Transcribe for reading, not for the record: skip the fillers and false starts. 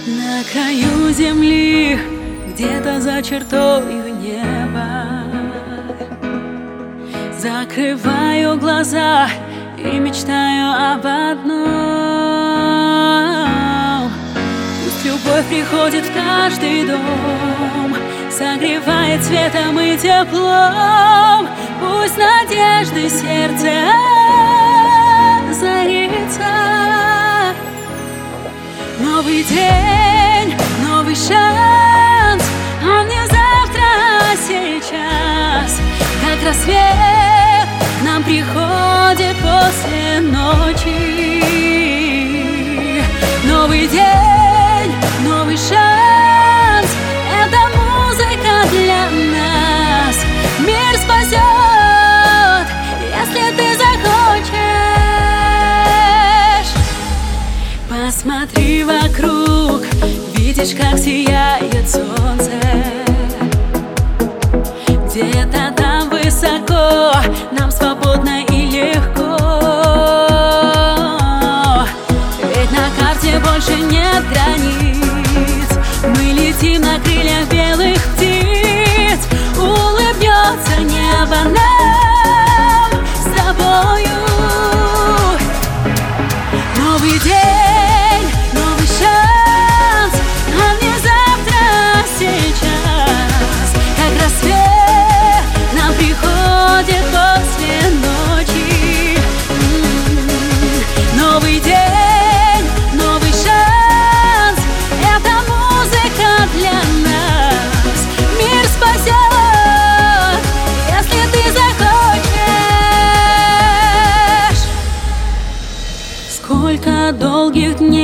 На краю земли, где-то за чертою неба, закрываю глаза и мечтаю об одном. Пусть любовь приходит в каждый дом, согревает светом и теплом. Пусть надежды сердце озарится. Новый день, новый шанс, он не завтра, а сейчас. Как рассвет к нам приходит после ночи. Новый день, новый шанс, это музыка для нас. Мир спасет, если ты захочешь. Посмотри вокруг, видишь, как сияет солнце. Где-то там высоко, нам свободно и легко. Ведь на карте больше нет границ. Мы летим на крыльях белых птиц. Улыбнется небо нам с тобою. Новый день, новый шанс, а не завтра, а сейчас. Как рассвет нам приходит после ночи. Новый день, новый шанс, это музыка для нас. Мир спасет, если ты захочешь. Сколько долгих дней